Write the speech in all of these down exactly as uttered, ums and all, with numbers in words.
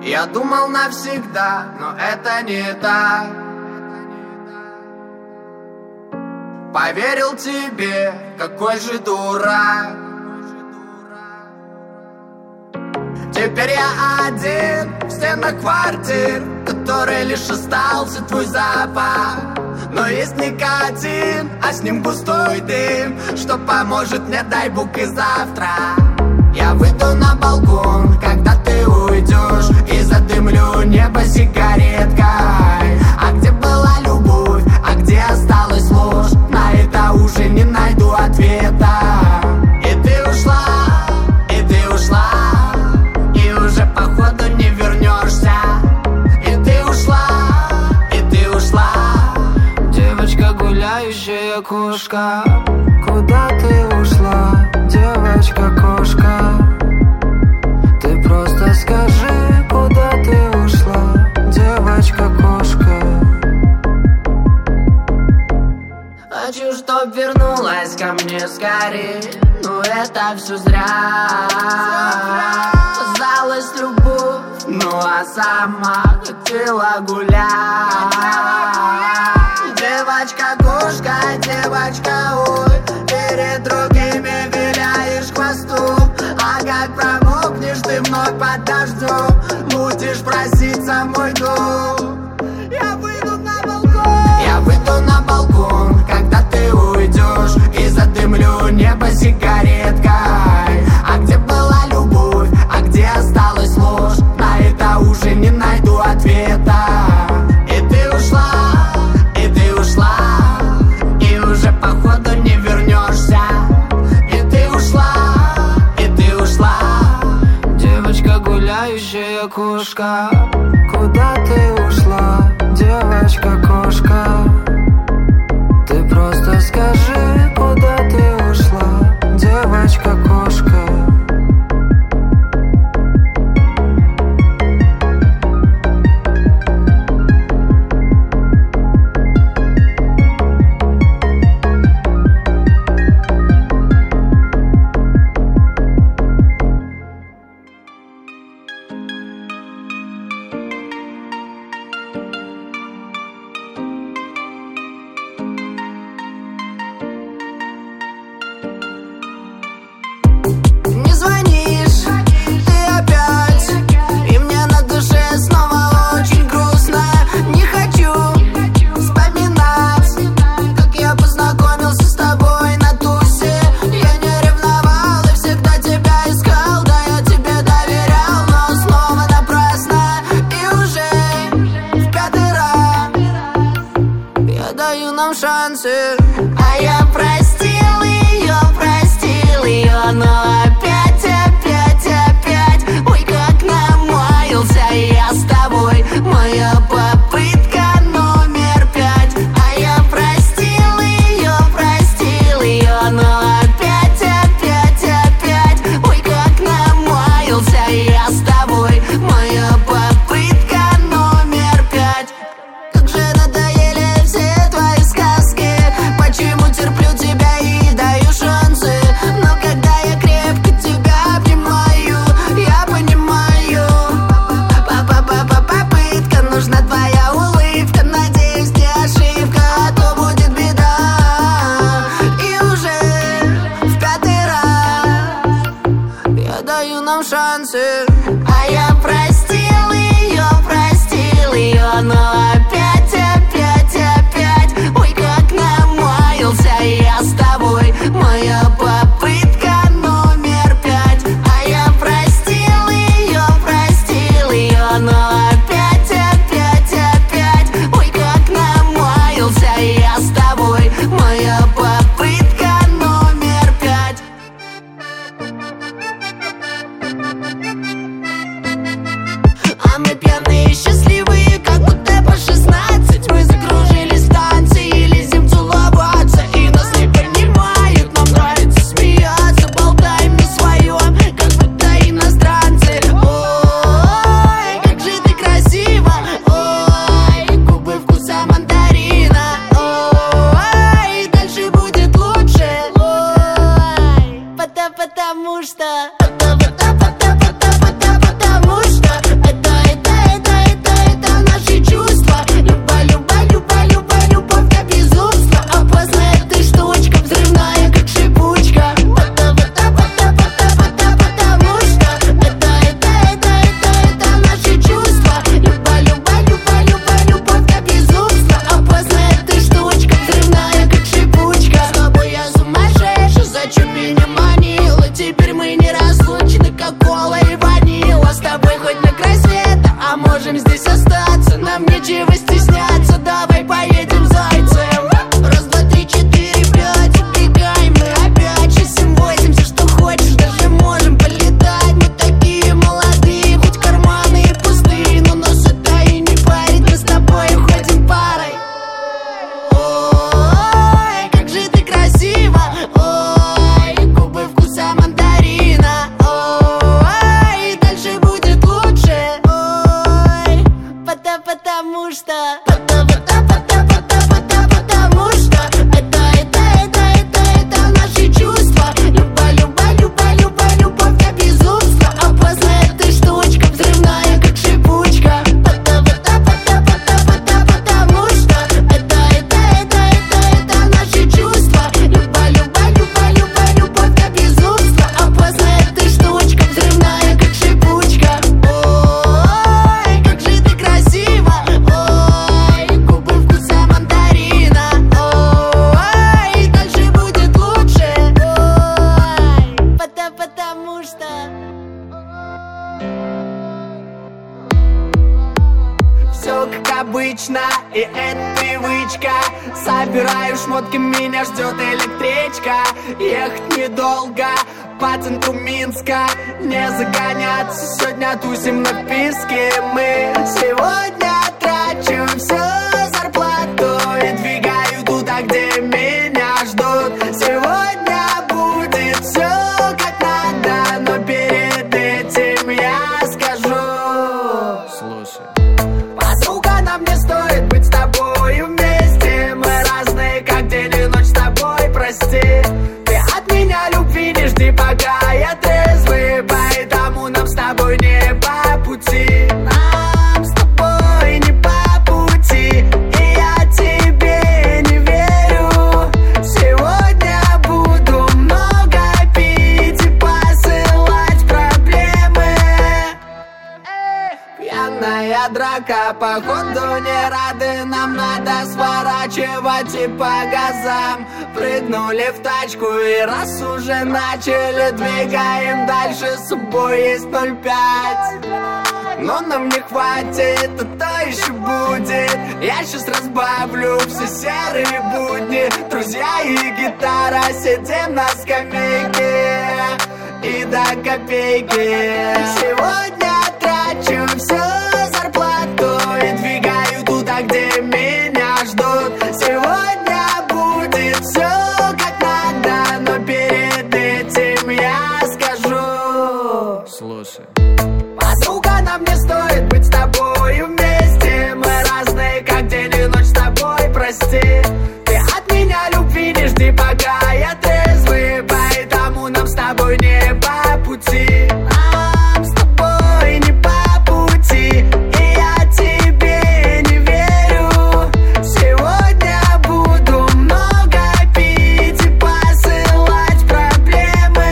Я думал навсегда, но это не так. Поверил тебе, какой же дурак. Теперь я один в стенах квартир, в которой лишь остался твой запах. Но есть никотин, а с ним густой дым, что поможет мне, дай бог, и завтра. Я выйду на балкон, когда ты уйдешь, и задымлю небо сигареткой. А где была любовь, а где осталась ложь? На это уже не найду ответа. И ты ушла, и ты ушла, и уже походу не вернешься. И ты ушла, и ты ушла. Девочка, гуляющая кошка, куда ты ушла, девочка-кошка? Ты просто скажи, куда ты ушла, девочка-кошка? Хочу, чтоб вернулась ко мне скорее, но это все зря. Осталась любовь, ну а сама хотела гулять. Девочка-кошка, девочка, ой, перед другими виляешь хвостом. А как промокнешь ты вновь под дождем, будешь просить за мой дом. Я выйду на балкон, я выйду на балкон, когда ты уйдешь, и задымлю небо сигареткой. А где была любовь, а где осталась ложь? На это уже не найду ответа. И ты ушла, и ты ушла, и уже походу не вернешься. И ты ушла, и ты ушла. Девочка, гуляющая кошка, куда ты ушла, девочка-кошка? Ты просто скажи, куда ты ушла, девочка-кошка? Шансы. А я простил ее, простил ее, но опять, опять, опять. Ой, как намаялся я с тобой, моя попытка номер пять. А я простил ее, простил ее, но опять, опять, опять. Ой, как намаялся я с тобой, моя попытка номер пять. Как же надоели все твои сказки, почему терплю тебя и даю шансы? Но когда я крепко тебя обнимаю, я понимаю, па-па-па-па попытка, нужна твоя улыбка. Надеюсь, не ошибка, а то будет беда. И уже в пятый раз я даю нам шансы. А я простил ее, простил ее, но опять, опять, опять. Ой, как намаялся я с тобой, моя попытка номер пять. А я простил ее, простил ее, но опять, опять, опять. Ой, как намаялся я с тобой, моя попытка номер пять. А мы пьяные, счастливые, как будто по шестнадцать. Мы закружились в танце и лезем целоваться, и нас не понимают, нам нравится смеяться. Болтаем на своем, как будто иностранцы. Ой, как же ты красива, ой, губы вкуса мандарина. Ой, дальше будет лучше, ой, потому что, потому что это что Потому что это, это, это, это, это наши чувства. Люба, люба, люба, люба, любовь до безумства. Опасная эта штучка, взрывная как шипучка. Потому что это, это, это, это, это наши чувства. Люба, люба, люба, люба, любовь до безумства. Опасная эта штучка, взрывная как шипучка. Ой, как же ты красива. Ой, губы вкуса мандарина. Ой, дальше будет лучше. Ой, потому, потому что все как обычно, и это привычка. Собираю шмотки, меня ждет электричка. Ехать недолго по центру Минска. Не загоняться, сегодня тусим на писке. Мы сегодня трачу всю зарплату и двигаю туда, где меня ждут. Сегодня будет все как надо, но перед этим я скажу. Слушай, Подруга, нам не стоит быть с тобою вместе. Мы разные, как день и ночь с тобой, прости. Ты от меня любви не жди, пока я трезвый. Поэтому нам с тобой не по пути. Нам с тобой не по пути. И я тебе не верю. Сегодня буду много пить и посылать проблемы. Пьяная драка, походу не рады. Нам надо сворачивать и по газам. Прыгнули в тачку и раз уже начали, двигаем дальше, с собой есть ноль пять. Но нам не хватит, а то еще будет. Я сейчас разбавлю все серые будни. Друзья и гитара, сидим на скамейке и до копейки. Сегодня трачу всю зарплату и двигаю туда, где меня ждут. Сегодня будет все как надо, но перед этим я скажу. слушай, Подруга, нам не стоит быть с тобою вместе. Мы разные, как день и ночь с тобой, прости. Ты от меня любви не жди, пока я трезвый. Поэтому нам с тобой не по пути. Нам с тобой не по пути. И я тебе не верю. Сегодня буду много пить и посылать проблемы.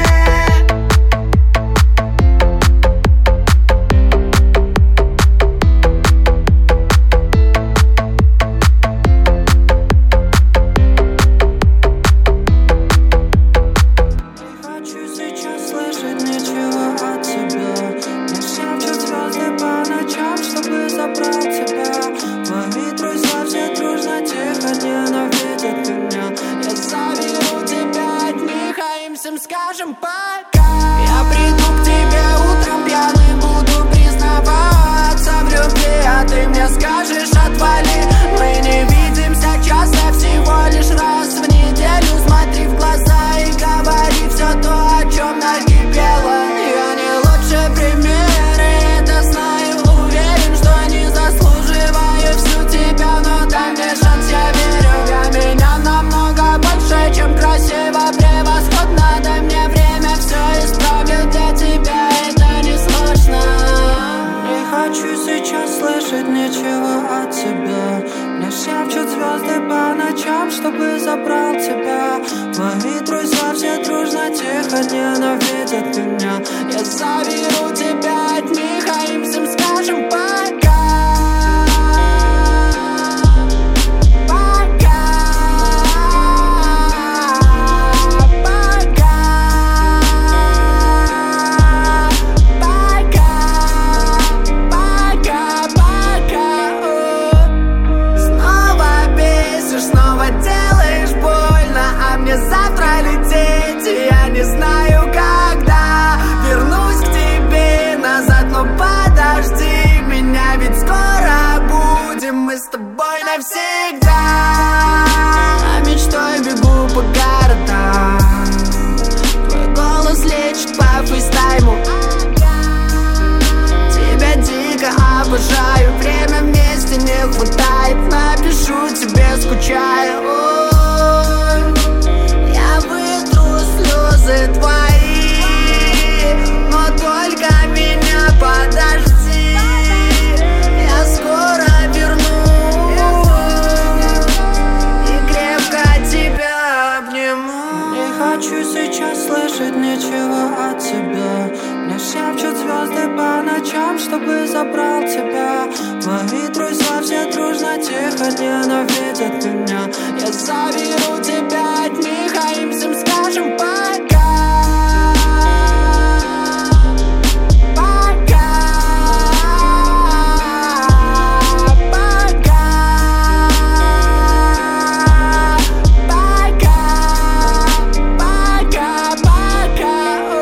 Не хочу сейчас слышать ничего от тебя. Не шепчут звезды по ночам, чтобы забрать тебя. Мои друзья все дружно тихо ненавидят меня. Я заберу тебя от них, а им всем скажем пока. Я приду к тебе утром пьяный, буду признаваться в любви, а ты мне скажешь отвали. Мы не видимся часто, всего лишь раз в неделю. Смотри в глаза и говори все то, о чем накипело. Я не лучший пример, и это знаю, уверен, что не заслуживаю всю тебя, но дай мне шанс, я верю. Я меня намного больше, чем красиво, превосходно. Дай мне время, все исправлю для тебя, это не сложно. Не хочу сейчас слышать ничего от тебя. Мне шепчут звезды по ночам, чтобы забрал тебя. Мои друзья все дружно тихо ненавидят меня. Я заберу тебя от них, а им всем скажем пока. Пока. Пока. Пока. Пока. Пока. Снова бесишь, снова делаешь больно, а мне завтра лететь, и я не знаю когда. Вернусь к тебе назад, но подожди меня, ведь скоро будем мы с тобой навсегда. А мечтой бегу по городам, твой голос лечит по фейстайму. Тебя дико обожаю, время вместе не хватает, напишу тебе, скучаю. Ой, я вытру слезы твои, но только меня подожди, я скоро вернусь и крепко тебя обниму. Не хочу сейчас слышать ничего от тебя. Мне шепчут звезды по ночам, чтобы забрал тебя. Мои друзья все дружно тихо ненавидят меня. Я заберу тебя от них, а им всем скажем пока. Пока, пока, пока, пока, пока.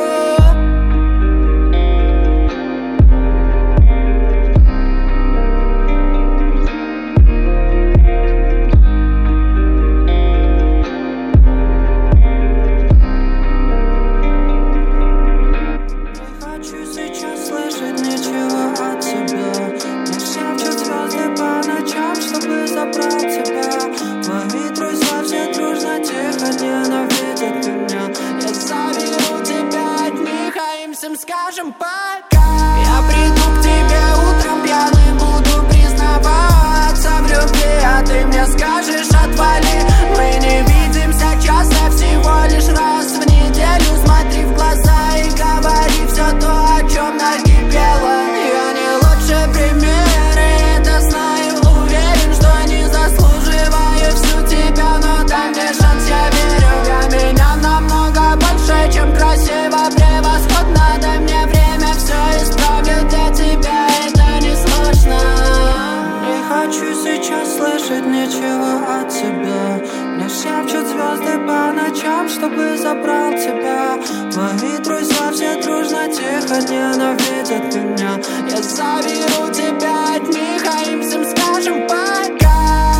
Сейчас слышать ничего от тебя. Мне шепчут звезды по ночам, чтобы забрал тебя. Мои друзья все дружно тихо ненавидят меня. Я заберу тебя от них, а им всем скажем пока. Я приду к тебе утром пьяный, буду признаваться в любви, а ты мне скажешь отвали. Мы не видимся часто, всего лишь раз в неделю. Смотри в глаза и говори все то, о чем накипело. Я не лучший пример, и это знаю. Уверен, что не заслуживаю всю тебя, но дай мне шанс, я верю. Я меня намного больше, чем красиво, превосходно. Дай мне время, все исправлю для тебя, это не сложно. Не хочу сейчас слышать ничего от тебя. Мне шепчут звезды по ночам, чтобы забрал тебя. Мои друзья все дружно тихо ненавидят меня. Я заберу тебя от них, а им всем скажем пока.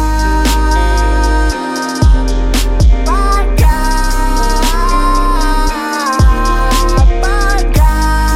Пока, пока,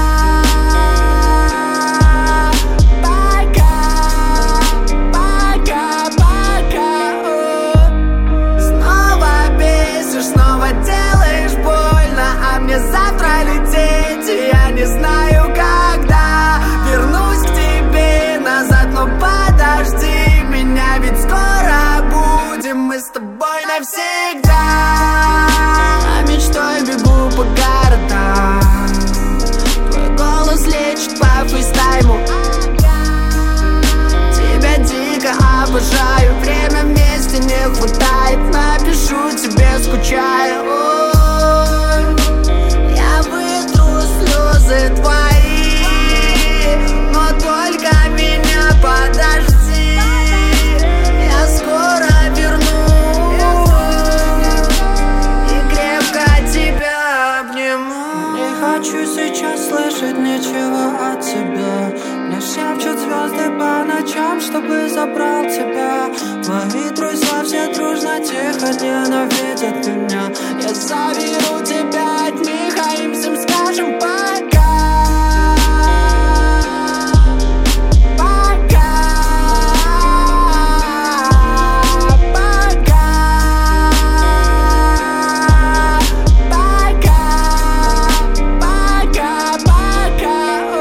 пока, пока, пока. Снова бесишь, снова делаешь больно, а мне завтра лететь, и я не знаю когда вернусь к тебе назад, но подожди меня, ведь скоро будем мы с тобой навсегда. А мечтой бегу по городам, твой голос лечит по фейстайму. Тебя дико обожаю, время вместе не хватает, напишу тебе, скучаю. Ой, я вытру слезы твои, но только меня подожди, я скоро вернусь и крепко тебя обниму. Не хочу сейчас слышать ничего от тебя. Мне шепчут звезды по ночам, чтобы забрал тебя. Мои друзья все дружно тихо ненавидят меня. Я заберу тебя от них, а им всем скажем пока. Пока, пока, пока, пока, пока.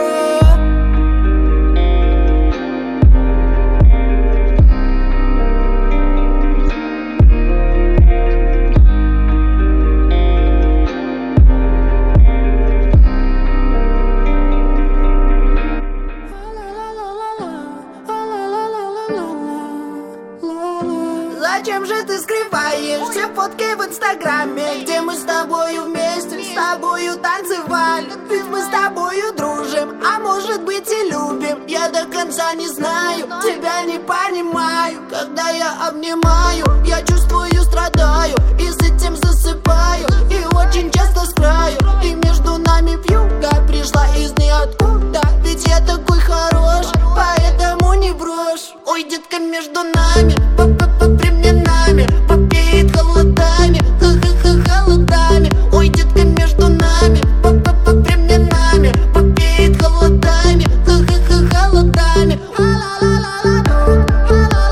Зачем же ты скрываешь все фотки в инстаграме, где мы с тобою вместе, с тобою танцевали? Ведь мы с тобою дружим, а может быть и любим. Я до конца не знаю, тебя не понимаю. Когда я обнимаю, я чувствую, страдаю, и с этим засыпаю, и очень часто с краю. И между нами вьюга пришла из ниоткуда, ведь я такой хорош, поэтому не брошь. Ой, детка, между нами временами попеет холодами, ха-ха-ха, холодами. Ой, детка, между нами временами попеет холодами, ха-ха-ха, холодами. Ла-ла-ла-ла-ла.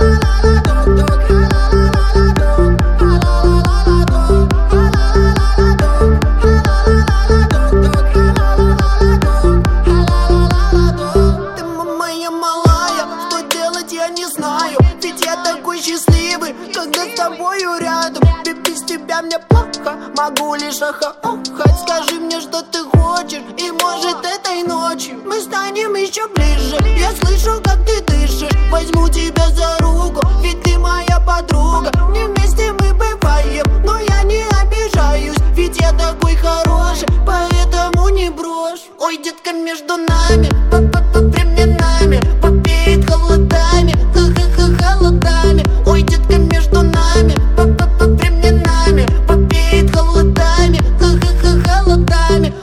счастливый, когда с тобою рядом. Без тебя мне плохо, могу лишь охо-охать. Скажи мне, что ты хочешь, и может этой ночью мы станем еще ближе. Я слышу, как ты дышишь, возьму тебя за руку, ведь ты моя подруга. Не вместе мы бываем, но я не обижаюсь, ведь я такой хороший, поэтому не брошь. Ой, детка, между нами, временами попеет холодами, ха-ха-ха, холодами. Ой, детка, между нами, временами попеет холодами, ха-ха-ха, холодами.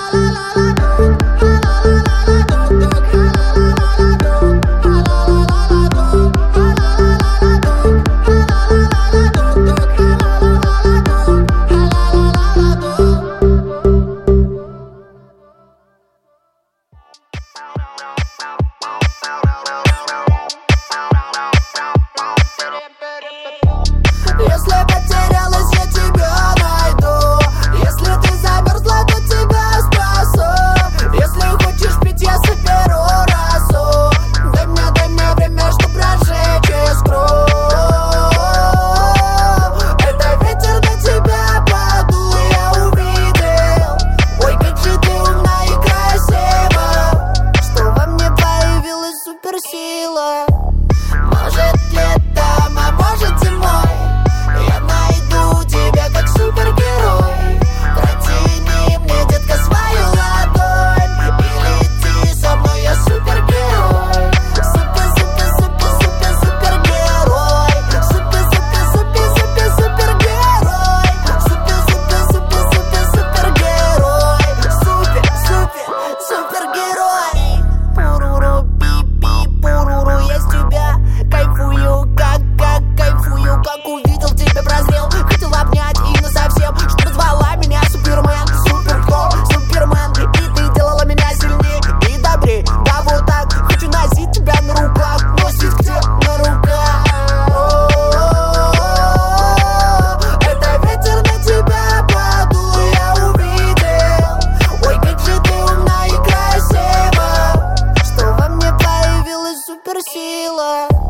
Если потерялась, я тебя найду. Если ты замерзла, то тебя спасу. Если хочешь пить, я соберу росу. Дай мне, дай мне время, чтоб разжечь искру. Это ветер на тебя подул, я увидел. Ой, как же ты умна и красива, что во мне появилась суперсила. Может летом, а может зимой я найду тебя как супергерой. Протяни мне, детка, свою ладонь и лети со мной, я супергерой. Супер, супер, супер, супер, супергерой. Супер, супер, супер, супер, супергерой. Супер, супер, супер, супер, супергерой. Супер, супер, супергерой. Пуруру, пи-пи, пуруру, я с тебя кайфую, как, как кайфую, как увидел тебя, прозрел. Хотел обнять и насовсем, чтобы звала меня Супермен. Супер кто? Супермен. И ты делала меня сильнее и добрее. Да вот так, хочу носить тебя на руках. Носить где? На руках. Это ветер на тебя подул, я увидел. Ой, как же ты умна и красива, что во мне появилась суперсила.